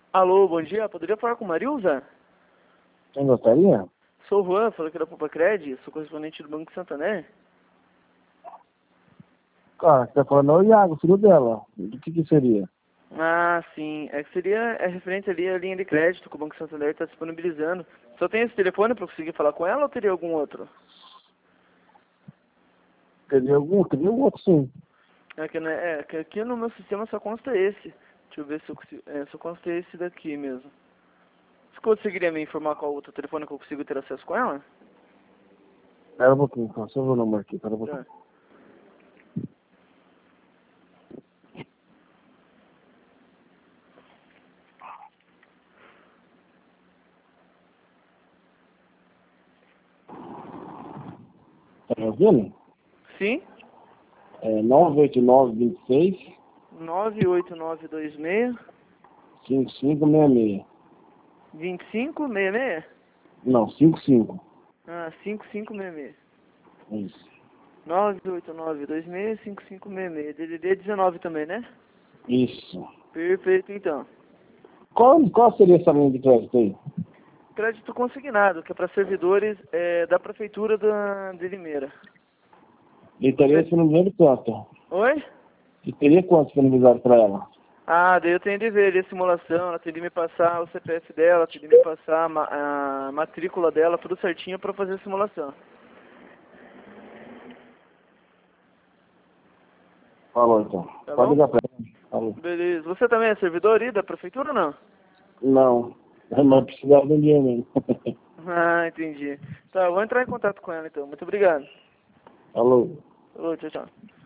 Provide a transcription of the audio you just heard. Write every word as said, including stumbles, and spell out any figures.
Alô, bom dia. Poderia falar com Marilza? Quem gostaria? Sou o Juan, falei que era Popacred, sou correspondente do Banco Santander. Cara, você tá falando é o Iago, filho dela. Do que que seria? Ah, sim. É que seria é referente ali à linha de crédito que o Banco Santander está disponibilizando. Só tem esse telefone para conseguir falar com ela ou teria algum outro? Teria algum? Teria um outro, sim. É que, né, é que aqui no meu sistema só consta esse. Deixa eu ver se eu consigo. É, só consta esse daqui mesmo. Você conseguiria me informar qual outro telefone que eu consigo ter acesso com ela? Espera um pouquinho, só deixa eu ver o número aqui, espera um pouquinho. Tá. Tá me ouvindo? Sim? É nove oito nove, dois seis, nove oito nove dois seis, cinco cinco seis seis. dois cinco seis seis? Não, cinco cinco. Ah, cinco cinco seis seis. Isso. nove oito nove dois seis, cinco cinco seis seis. D D D dezenove também, né? Isso. Perfeito, então. Qual, qual seria essa linha de crédito aí? Crédito consignado, que é para servidores é, da Prefeitura da, de Limeira. E teria disponibilizado quanto? Oi? E teria quanto disponibilizado para ela? Ah, daí eu tenho de ver ali a simulação, ela tem de me passar o C P F dela, tem de me passar a, ma- a matrícula dela, tudo certinho para fazer a simulação. Falou então. Tá Pode bom? ligar para ela. Falou. Beleza. Você também é servidor aí da Prefeitura ou não? Não. Mas precisava de um dinheiro mesmo. Ah, entendi. Tá, eu vou entrar em contato com ela então. Muito obrigado. Falou. Falou, tchau, tchau.